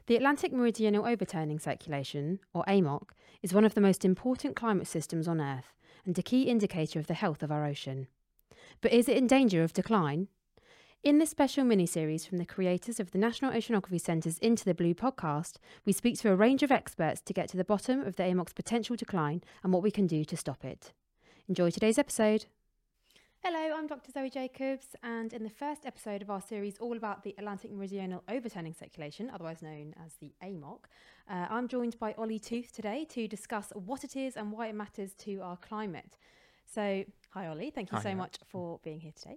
The Atlantic Meridional Overturning Circulation, or AMOC, is one of the most important climate systems on Earth and a key indicator of the health of our ocean. But is it in danger of decline? In this special mini-series from the creators of the National Oceanography Centre's Into the Blue podcast, we speak to a range of experts to get to the bottom of the AMOC's potential decline and what we can do to stop it. Enjoy today's episode. Hello, I'm Dr. Zoe Jacobs, and in the first episode of our series all about the Atlantic Meridional Overturning Circulation, otherwise known as the AMOC, I'm joined by Ollie Tooth today to discuss what it is and why it matters to our climate. So, hi Ollie, thank you so much for being here today.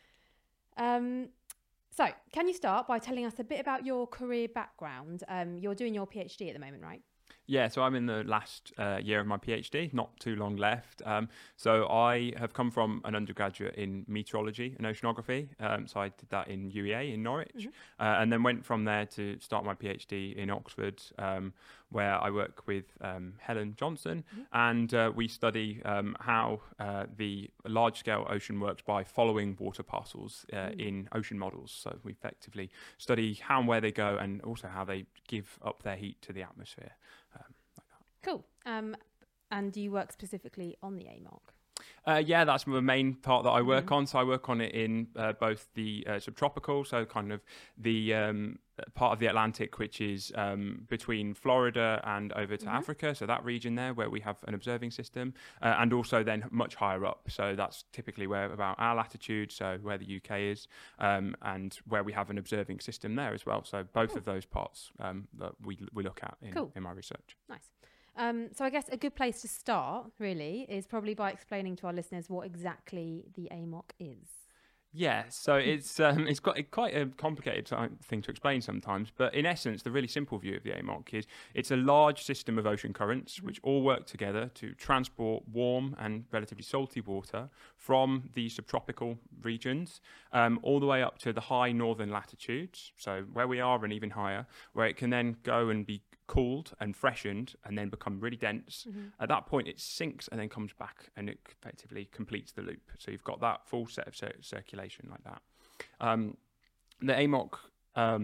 So, can you start by telling us a bit about your career background? You're doing your PhD at the moment, right? Yeah, so I'm in the last year of my PhD, not too long left. So I have come from an undergraduate in meteorology and oceanography. So I did that in UEA in Norwich, and then went from there to start my PhD in Oxford, where I work with Helen Johnson, and we study how the large-scale ocean works by following water parcels in ocean models. So we effectively study how and where they go, and also how they give up their heat to the atmosphere. Like that. Cool. And do you work specifically on the AMOC? Yeah, that's the main part that I work on. So I work on it in both the subtropical, so kind of the part of the Atlantic, which is between Florida and over to Africa. So that region there where we have an observing system, and also then much higher up. So that's typically where about our latitude, so where the UK is, and where we have an observing system there as well. So both of those parts that we look at in my research. Nice. So I guess a good place to start, really, is probably by explaining to our listeners what exactly the AMOC is. Yeah, so it's got quite a complicated thing to explain sometimes, but in essence, the really simple view of the AMOC is it's a large system of ocean currents which all work together to transport warm and relatively salty water from the subtropical regions all the way up to the high northern latitudes, so where we are and even higher, where it can then go and be cooled and freshened and then become really dense. At that point it sinks and then comes back, and it effectively completes the loop. So you've got that full set of circulation like that. The AMOC, a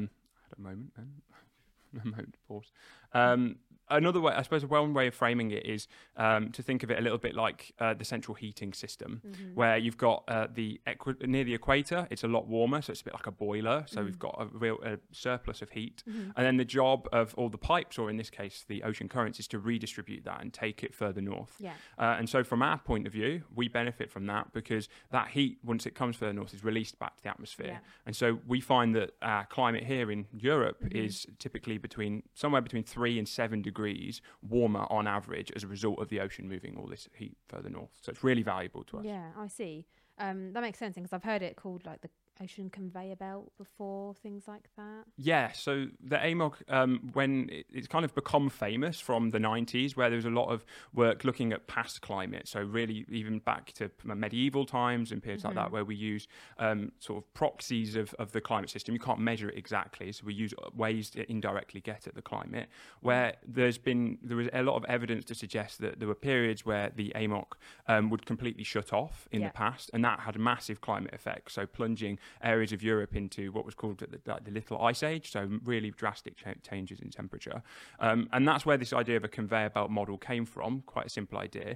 moment, pause. Another way, I suppose, one way of framing it is to think of it a little bit like the central heating system, where you've got near the equator, it's a lot warmer, so it's a bit like a boiler. So we've got a real surplus of heat, and then the job of all the pipes, or in this case the ocean currents, is to redistribute that and take it further north. Yeah. And so from our point of view, we benefit from that because that heat, once it comes further north, is released back to the atmosphere. Yeah. And so we find that our climate here in Europe is typically somewhere between 3 and 7 degrees warmer on average as a result of the ocean moving all this heat further north. So it's really valuable to us. Yeah, I see. That makes sense because I've heard it called like the ocean conveyor belt before, things like that. Yeah, so the AMOC, when it's kind of become famous from the 90s, where there was a lot of work looking at past climate, so really even back to medieval times and periods like that, where we use sort of proxies of the climate system. You can't measure it exactly, so we use ways to indirectly get at the climate, where there was a lot of evidence to suggest that there were periods where the AMOC would completely shut off in the past, and that had a massive climate effect, so plunging areas of Europe into what was called the Little Ice Age, so really drastic changes in temperature. And that's where this idea of a conveyor belt model came from, quite a simple idea.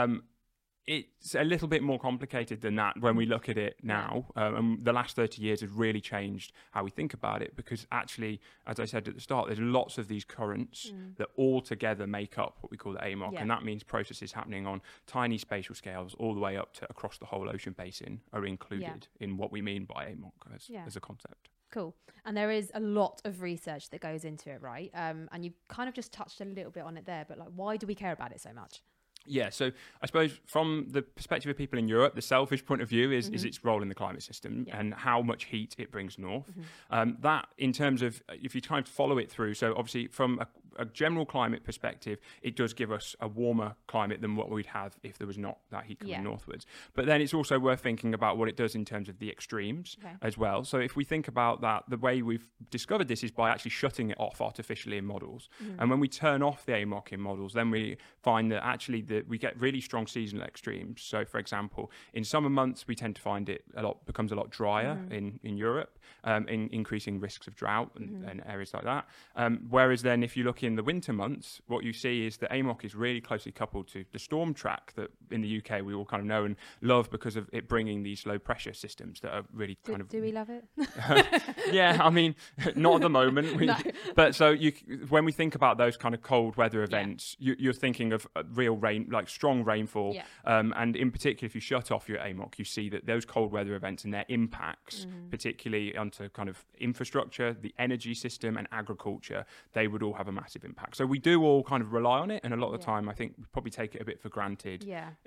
It's a little bit more complicated than that when we look at it now. And the last 30 years has really changed how we think about it, because actually, as I said at the start, there's lots of these currents that all together make up what we call the AMOC. Yeah. And that means processes happening on tiny spatial scales all the way up to across the whole ocean basin are included in what we mean by AMOC as a concept. Cool. And there is a lot of research that goes into it, right? And you kind of just touched a little bit on it there, but like, why do we care about it so much? Yeah, so I suppose from the perspective of people in Europe, the selfish point of view is its role in the climate system and how much heat it brings north. That, in terms of, if you try to follow it through, so obviously from a general climate perspective, it does give us a warmer climate than what we'd have if there was not that heat coming northwards. But then it's also worth thinking about what it does in terms of the extremes as well. So if we think about that, the way we've discovered this is by actually shutting it off artificially in models. And when we turn off the AMOC in models, then we find that actually that we get really strong seasonal extremes. So, for example, in summer months, we tend to find it becomes a lot drier in Europe, in increasing risks of drought and areas like that. Whereas then, if you look in the winter months, what you see is that AMOC is really closely coupled to the storm track that in the UK we all kind of know and love because of it bringing these low pressure systems that are really kind of. Do we love it? Yeah, I mean, not at the moment. No. But so when we think about those kind of cold weather events, you're thinking of real rain, like strong rainfall. Yeah. And in particular, if you shut off your AMOC, you see that those cold weather events and their impacts, particularly onto kind of infrastructure, the energy system and agriculture, they would all have a massive impact. So we do all kind of rely on it. And a lot of the time, I think we probably take it a bit for granted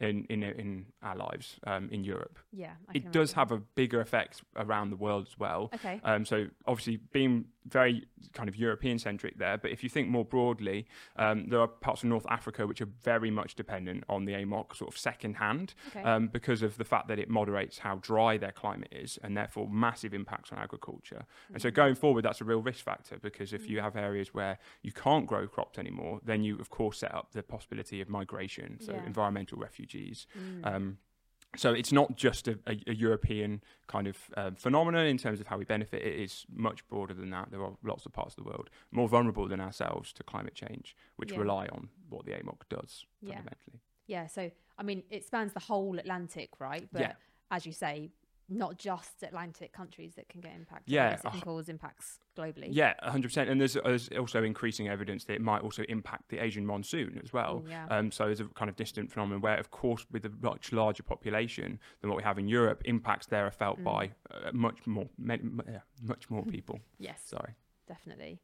in our lives in Europe. Yeah. It does have a bigger effect around the world as well. Okay. So obviously being very kind of European centric there, but if you think more broadly, there are parts of North Africa which are very much dependent on the AMOC sort of second hand because of the fact that it moderates how dry their climate is and therefore massive impacts on agriculture. And so going forward, that's a real risk factor because if you have areas where you can't grow crops anymore, then you of course set up the possibility of migration, so environmental refugees. So it's not just a European kind of phenomenon in terms of how we benefit. It is much broader than that. There are lots of parts of the world more vulnerable than ourselves to climate change, which rely on what the AMOC does fundamentally. Yeah, so, I mean, it spans the whole Atlantic, right? But as you say, not just Atlantic countries that can get impacted. Yeah. It can cause impacts globally. Yeah, 100%. And there's also increasing evidence that it might also impact the Asian monsoon as well. So it's a kind of distant phenomenon where, of course, with a much larger population than what we have in Europe, impacts there are felt by much more people. Yes. Sorry. Definitely.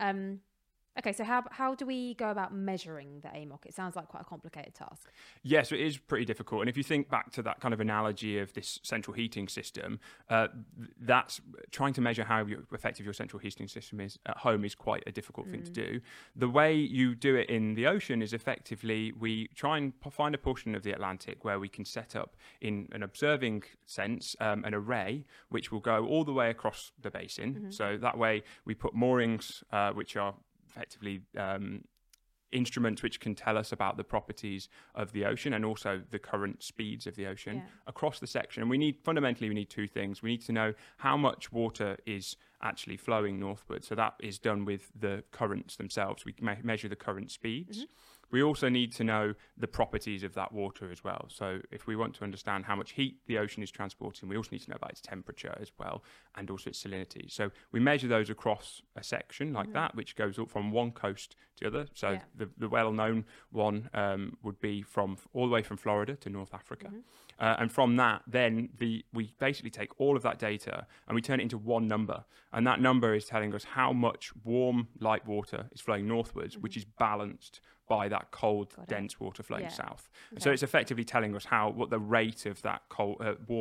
Okay, so how do we go about measuring the AMOC? It sounds like quite a complicated task. Yes, it is pretty difficult. And if you think back to that kind of analogy of this central heating system, that's trying to measure how effective your central heating system is at home is quite a difficult thing to do. The way you do it in the ocean is effectively we try and find a portion of the Atlantic where we can set up in an observing sense an array which will go all the way across the basin. So that way we put moorings which are effectively instruments which can tell us about the properties of the ocean and also the current speeds of the ocean across the section. And we need two things. We need to know how much water is actually flowing northward. So that is done with the currents themselves. We measure the current speeds. We also need to know the properties of that water as well. So if we want to understand how much heat the ocean is transporting, we also need to know about its temperature as well and also its salinity. So we measure those across a section like that, which goes up from one coast to the other. So the well-known one would be all the way from Florida to North Africa. And from that, then we basically take all of that data and we turn it into one number. And that number is telling us how much warm, light water is flowing northwards, which is balanced by that cold, dense water flowing south. Okay. So it's effectively telling us what the rate of that cold,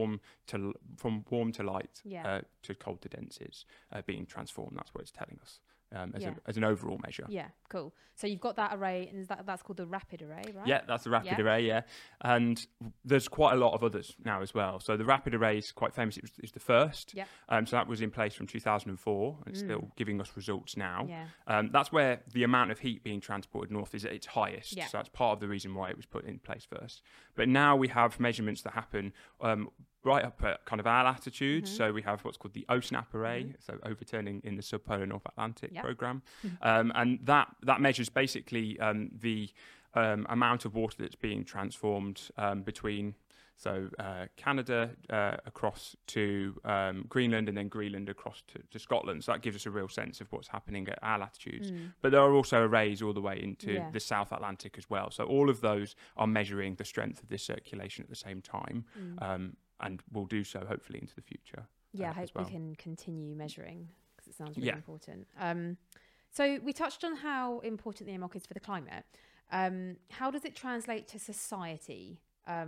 from warm to light to cold to dense is being transformed. That's what it's telling us. As an overall measure. Yeah, cool. So you've got that array, and that's called the rapid array, right? Yeah, that's the rapid array, yeah. And there's quite a lot of others now as well. So the rapid array is quite famous. It's the first. Yeah. So that was in place from 2004, and it's still giving us results now. Yeah. That's where the amount of heat being transported north is at its highest. Yeah. So that's part of the reason why it was put in place first. But now we have measurements that happen right up at kind of our latitude. So we have what's called the OSNAP array, so overturning in the subpolar North Atlantic program. And that measures basically the amount of water that's being transformed between Canada across to Greenland and then Greenland across to Scotland. So that gives us a real sense of what's happening at our latitudes. But there are also arrays all the way into the South Atlantic as well. So all of those are measuring the strength of this circulation at the same time. And we'll do so hopefully into the future. Yeah, I hope we can continue measuring because it sounds really important. So we touched on how important the AMOC is for the climate. How does it translate to society?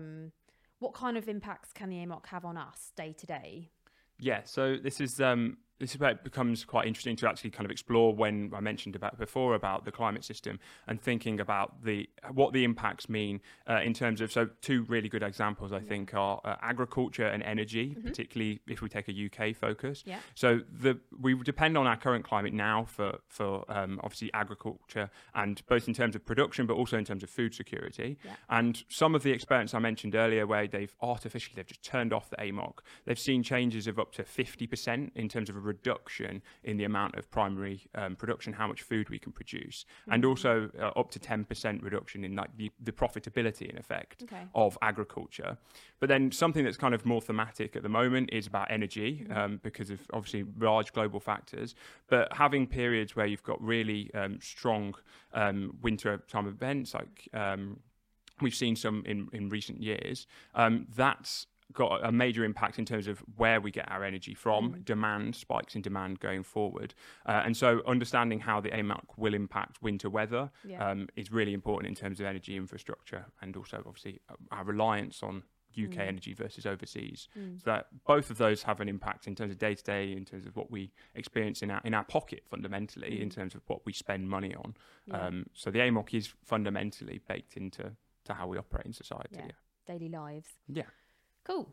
What kind of impacts can the AMOC have on us day to day? Yeah, so this is this is where it becomes quite interesting to actually kind of explore, when I mentioned about before about the climate system and thinking about what the impacts mean in terms of, so two really good examples I think are agriculture and energy, particularly if we take a UK focus. Yeah. So we depend on our current climate now for obviously agriculture, and both in terms of production but also in terms of food security. Yeah. And some of the experiments I mentioned earlier where they've just turned off the AMOC, they've seen changes of up to 50% in terms of a reduction in the amount of primary production, how much food we can produce, and also up to 10% reduction in like the profitability in effect of agriculture. But then something that's kind of more thematic at the moment is about energy, because of obviously large global factors, but having periods where you've got really strong winter time events like we've seen some in recent years, that's got a major impact in terms of where we get our energy from, demand, spikes in demand going forward. And so understanding how the AMOC will impact winter weather is really important in terms of energy infrastructure, and also obviously our reliance on UK energy versus overseas. So that both of those have an impact in terms of day-to-day, in terms of what we experience in our pocket fundamentally, in terms of what we spend money on. So the AMOC is fundamentally baked into how we operate in society. Yeah. Daily lives. Yeah. Cool.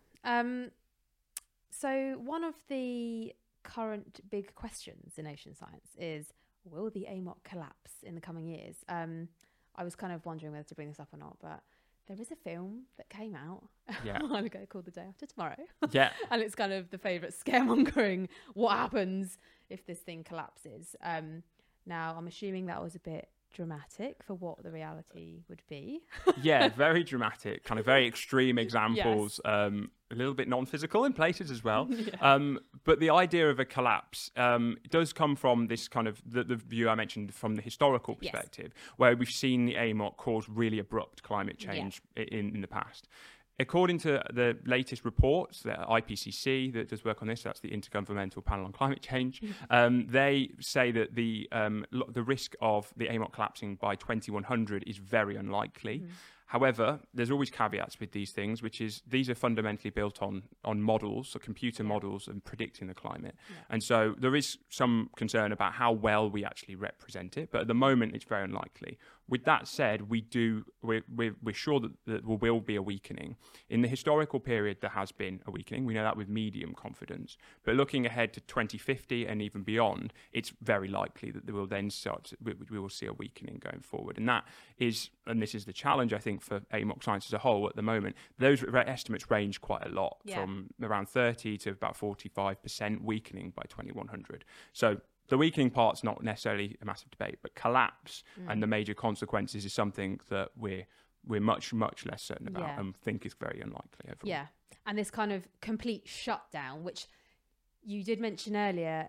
So one of the current big questions in ocean science is, will the AMOC collapse in the coming years? I was kind of wondering whether to bring this up or not, but there is a film that came out a while ago called The Day After Tomorrow. Yeah. And it's kind of the favourite scaremongering, what happens if this thing collapses? Now, I'm assuming that was a bit dramatic for what the reality would be. Yeah, very dramatic, kind of very extreme examples, a little bit non-physical in places as well. But the idea of a collapse does come from this kind of the view I mentioned from the historical perspective, where we've seen the AMOC cause really abrupt climate change in the past. According to the latest reports, the IPCC that does work on this, that's the Intergovernmental Panel on Climate Change, they say that the risk of the AMOC collapsing by 2100 is very unlikely. However, there's always caveats with these things, which is these are fundamentally built on models, so computer models, and predicting the climate. And so there is some concern about how well we actually represent it, but at the moment it's very unlikely. With that said, we're sure that there will be a weakening. In the historical period, there has been a weakening. We know that with medium confidence. But looking ahead to 2050 and even beyond, it's very likely that there will then we will see a weakening going forward. And this is the challenge, I think, for AMOC science as a whole at the moment. Those estimates range quite a lot, from around 30 to about 45% weakening by 2100. So the weakening part's not necessarily a massive debate, but collapse and the major consequences is something that we're much, much less certain about and think is very unlikely overall. Yeah, and this kind of complete shutdown, which you did mention earlier,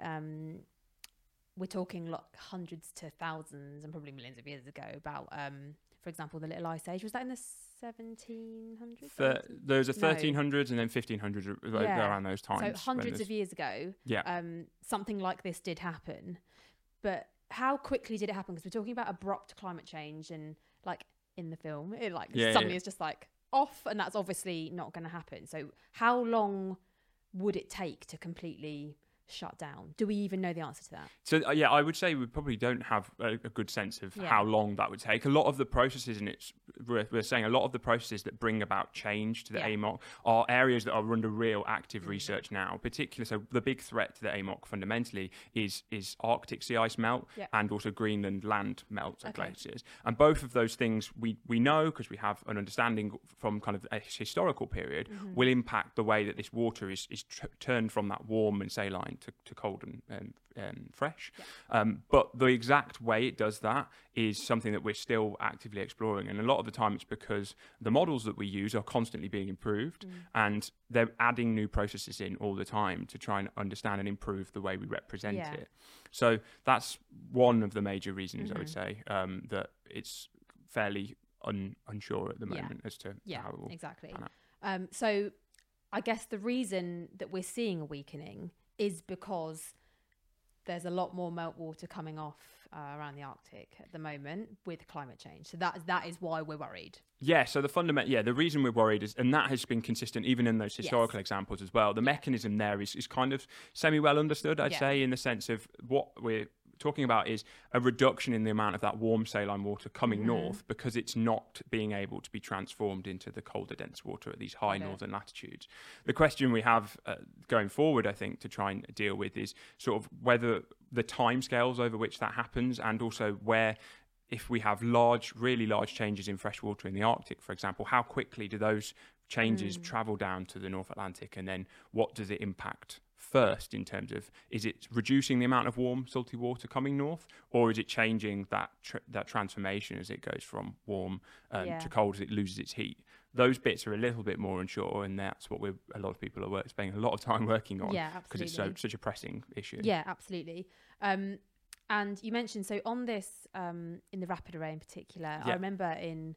we're talking hundreds to thousands and probably millions of years ago about, for example, the Little Ice Age. Was that in the 1700s? There's a 1300s and then 1500s around those times. So hundreds of years ago, something like this did happen. But how quickly did it happen? Because we're talking about abrupt climate change, and like in the film, it suddenly is just like off, and that's obviously not going to happen. So how long would it take to completely shut down? Do we even know the answer to that? So I would say we probably don't have a good sense of how long that would take. A lot of the processes, and we're saying a lot of the processes that bring about change to the AMOC are areas that are under real active research now. Particularly, so the big threat to the AMOC fundamentally is Arctic sea ice melt and also Greenland land melt of glaciers. And both of those things we know, because we have an understanding from kind of a historical period, will impact the way that this water is turned from that warm and saline to cold and fresh. But the exact way it does that is something that we're still actively exploring. And a lot of the time it's because the models that we use are constantly being improved and they're adding new processes in all the time to try and understand and improve the way we represent it. So that's one of the major reasons I would say that it's fairly unsure at the moment as to how it will pan out. So I guess the reason that we're seeing a weakening is because there's a lot more meltwater coming off around the Arctic at the moment with climate change. So that is why we're worried. Yeah, so the reason we're worried is, and that has been consistent even in those historical examples as well, the mechanism there is kind of semi-well understood, I'd say, in the sense of what we're talking about is a reduction in the amount of that warm saline water coming north because it's not being able to be transformed into the colder, dense water at these high northern latitudes. The question we have going forward, I think, to try and deal with is sort of whether the timescales over which that happens, and also where, if we have really large changes in freshwater in the Arctic, for example, how quickly do those changes travel down to the North Atlantic, and then what does it impact first in terms of, is it reducing the amount of warm salty water coming north, or is it changing that transformation as it goes from warm to cold as it loses its heat? Those bits are a little bit more unsure, and that's what a lot of people are spending a lot of time working on, because it's such a pressing issue. Yeah, absolutely. And you mentioned, so on this, in the rapid array in particular, I remember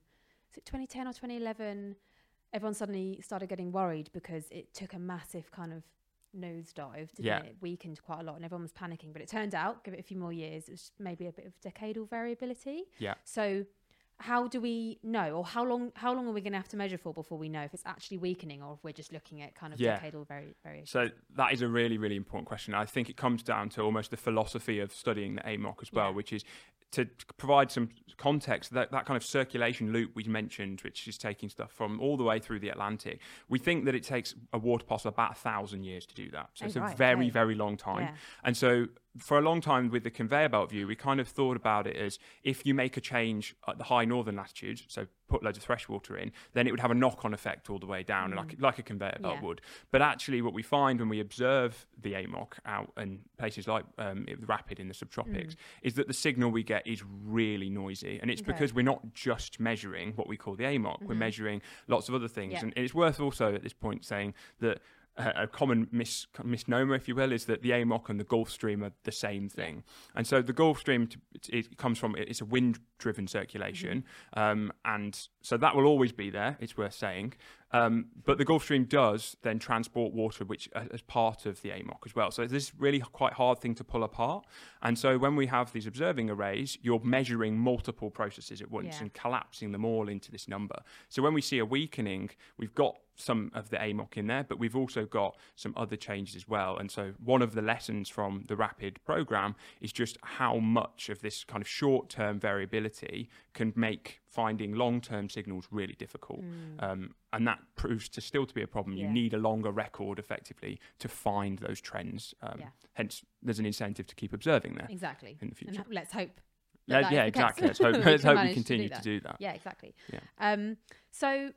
is it 2010 or 2011, everyone suddenly started getting worried because it took a massive kind of nosedive, didn't it? It weakened quite a lot and everyone was panicking. But it turned out, give it a few more years, it was maybe a bit of decadal variability. Yeah. So how do we know, or how long are we going to have to measure for before we know if it's actually weakening, or if we're just looking at kind of decadal variation? So that is a really, really important question. I think it comes down to almost the philosophy of studying the AMOC as well, which is to provide some context, that kind of circulation loop we mentioned, which is taking stuff from all the way through the Atlantic. We think that it takes a water parcel about 1,000 years to do that. So it's a very, very long time. Yeah. And so for a long time with the conveyor belt view, we kind of thought about it as, if you make a change at the high northern latitudes, so put loads of fresh water in, then it would have a knock-on effect all the way down, like a conveyor belt would. But actually what we find when we observe the AMOC out in places like the Rapid in the subtropics is that the signal we get is really noisy. And it's because we're not just measuring what we call the AMOC, we're measuring lots of other things. And it's worth also at this point saying that a common misnomer, if you will, is that the AMOC and the Gulf Stream are the same thing. And so the Gulf Stream, it comes from, it's a wind-driven circulation. And so that will always be there, it's worth saying. But the Gulf Stream does then transport water, which as part of the AMOC as well. So this is really quite hard thing to pull apart. And so when we have these observing arrays, you're measuring multiple processes at once and collapsing them all into this number. So when we see a weakening, we've got some of the AMOC in there, but we've also got some other changes as well. And so one of the lessons from the Rapid program is just how much of this kind of short-term variability can make finding long-term signals really difficult. And that proves to still to be a problem. You need a longer record, effectively, to find those trends. Hence, there's an incentive to keep observing there. Exactly. In the future. And let's hope. Exactly. Let's hope we continue to do that. Yeah, exactly. Yeah. So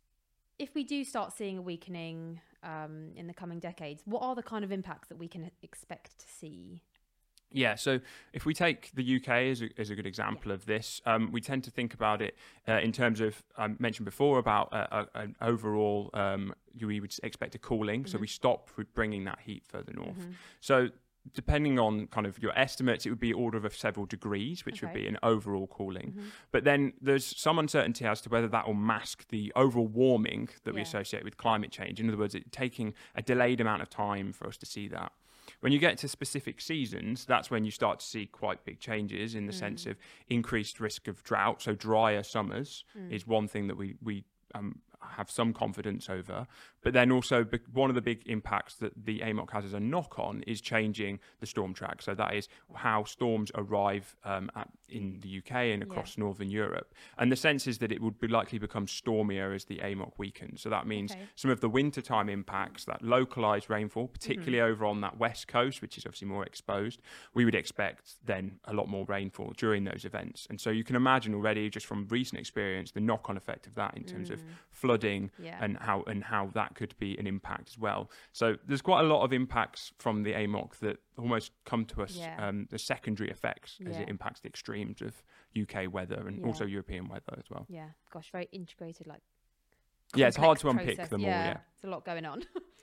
if we do start seeing a weakening in the coming decades, what are the kind of impacts that we can expect to see? Yeah, so if we take the UK as a good example of this, we tend to think about it in terms of, I mentioned before about an overall, we would expect a cooling, so we stop bringing that heat further north. So depending on kind of your estimates, it would be order of several degrees, which would be an overall cooling. But then there's some uncertainty as to whether that will mask the overall warming that we associate with climate change. In other words, it's taking a delayed amount of time for us to see that. When you get to specific seasons, that's when you start to see quite big changes in the sense of increased risk of drought. So drier summers is one thing that we have some confidence over. But then also one of the big impacts that the AMOC has as a knock-on is changing the storm track. So that is how storms arrive in the UK and across Northern Europe. And the sense is that it would be likely become stormier as the AMOC weakens. So that means some of the wintertime impacts, that localised rainfall, particularly over on that west coast, which is obviously more exposed, we would expect then a lot more rainfall during those events. And so you can imagine already, just from recent experience, the knock-on effect of that in terms of flooding and how that could be an impact as well. So there's quite a lot of impacts from the AMOC that almost come to us, the secondary effects as it impacts the extremes of UK weather and also European weather as well. Yeah, gosh, very integrated, like it's hard to unpick them all. Yeah, it's a lot going on.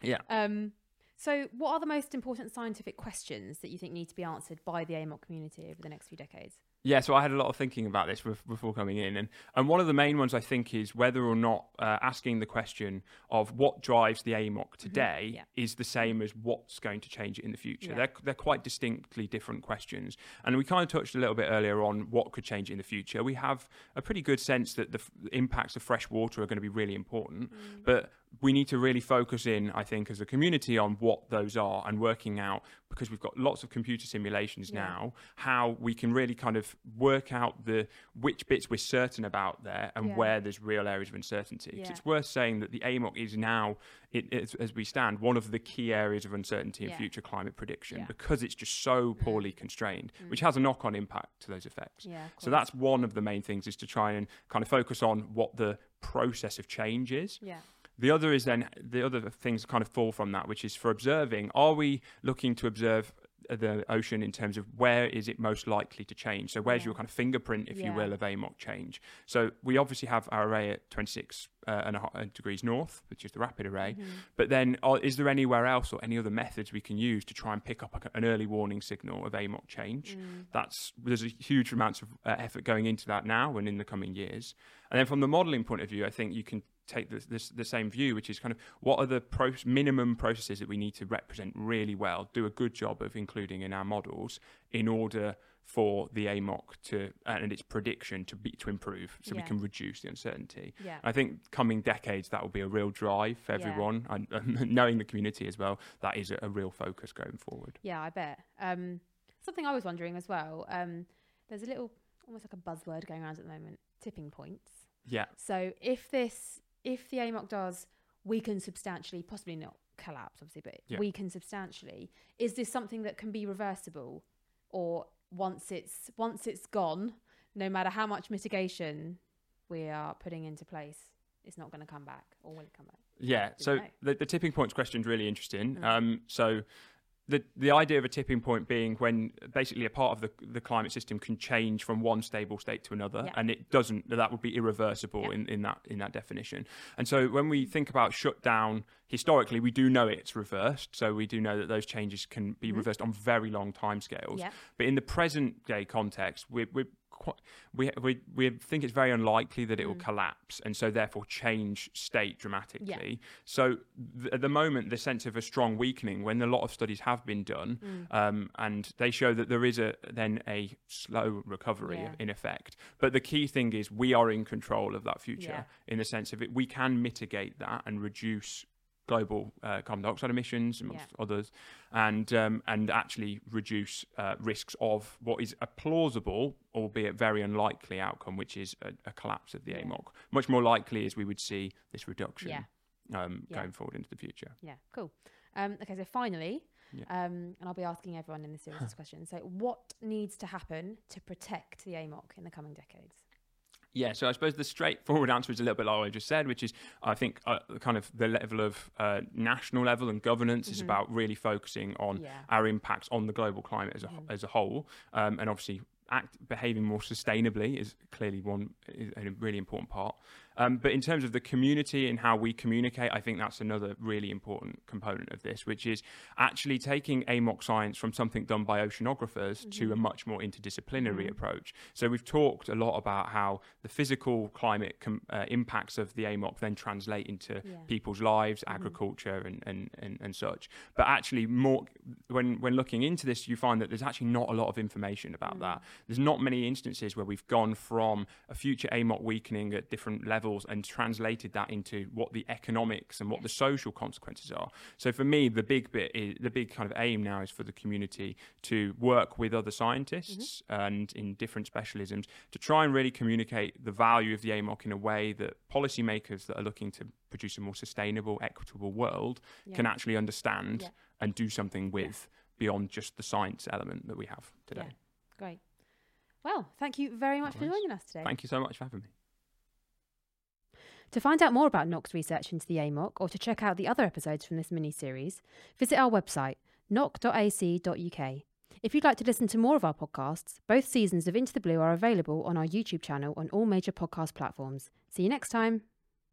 So what are the most important scientific questions that you think need to be answered by the AMOC community over the next few decades? Yeah, so I had a lot of thinking about this before coming in. And one of the main ones, I think, is whether or not asking the question of what drives the AMOC today is the same as what's going to change it in the future. Yeah. They're quite distinctly different questions. And we kind of touched a little bit earlier on what could change it in the future. We have a pretty good sense that the impacts of fresh water are going to be really important. But we need to really focus in, I think, as a community on what those are and working out, because we've got lots of computer simulations now, how we can really kind of work out which bits we're certain about there and where there's real areas of uncertainty. Because it's worth saying that the AMOC is now, as we stand, one of the key areas of uncertainty in future climate prediction because it's just so poorly constrained, which has a knock-on impact to those effects. So that's one of the main things, is to try and kind of focus on what the process of change is. The other is then, the other things kind of fall from that, which is for observing, are we looking to observe the ocean in terms of where is it most likely to change? So where's your kind of fingerprint, if you will, of AMOC change? So we obviously have our array at 26.5 degrees north, which is the rapid array. But then is there anywhere else or any other methods we can use to try and pick up an early warning signal of AMOC change? There's a huge amount of effort going into that now and in the coming years. And then from the modelling point of view, I think you can take the same view, which is kind of what are the minimum processes that we need to represent really well, do a good job of including in our models in order for the AMOC and its prediction to improve, so we can reduce the uncertainty. I think coming decades, that will be a real drive for everyone, and knowing the community as well, that is a real focus going forward. Yeah, I bet. Something I was wondering as well, there's a little, almost like a buzzword going around at the moment, tipping points. So if the AMOC does weaken substantially, possibly not collapse, obviously, but weaken substantially, is this something that can be reversible? Or once it's gone, no matter how much mitigation we are putting into place, it's not going to come back, or will it come back? Yeah, so the tipping points question is really interesting. So the idea of a tipping point being when basically a part of the climate system can change from one stable state to another, and it doesn't, that would be irreversible in that definition. And so when we think about shutdown, historically, we do know it's reversed. So we do know that those changes can be reversed on very long timescales. But in the present day context, we think it's very unlikely that it will collapse and so therefore change state dramatically. So at the moment, the sense of a strong weakening, when a lot of studies have been done, and they show that there is then a slow recovery in effect. But the key thing is we are in control of that future in the sense of we can mitigate that and reduce global carbon dioxide emissions, amongst others, and actually reduce risks of what is a plausible, albeit very unlikely outcome, which is a collapse of the AMOC. Much more likely is we would see this reduction going forward into the future. Yeah, cool. Okay, so finally, and I'll be asking everyone in this series this question. So what needs to happen to protect the AMOC in the coming decades? Yeah, so I suppose the straightforward answer is a little bit like what I just said, which is I think kind of the level of national level and governance is about really focusing on our impacts on the global climate as a whole, and obviously behaving more sustainably is clearly a really important part. But in terms of the community and how we communicate, I think that's another really important component of this, which is actually taking AMOC science from something done by oceanographers to a much more interdisciplinary approach. So we've talked a lot about how the physical climate impacts of the AMOC then translate into people's lives, agriculture and such. But actually more when looking into this, you find that there's actually not a lot of information about that. There's not many instances where we've gone from a future AMOC weakening at different levels and translated that into what the economics and what the social consequences are. So for me, the big kind of aim now is for the community to work with other scientists and in different specialisms to try and really communicate the value of the AMOC in a way that policymakers that are looking to produce a more sustainable, equitable world can actually understand and do something with beyond just the science element that we have today. Great. Well, thank you very much for joining us today. Thank you so much for having me. To find out more about NOC's research into the AMOC or to check out the other episodes from this mini-series, visit our website, noc.ac.uk. If you'd like to listen to more of our podcasts, both seasons of Into the Blue are available on our YouTube channel on all major podcast platforms. See you next time.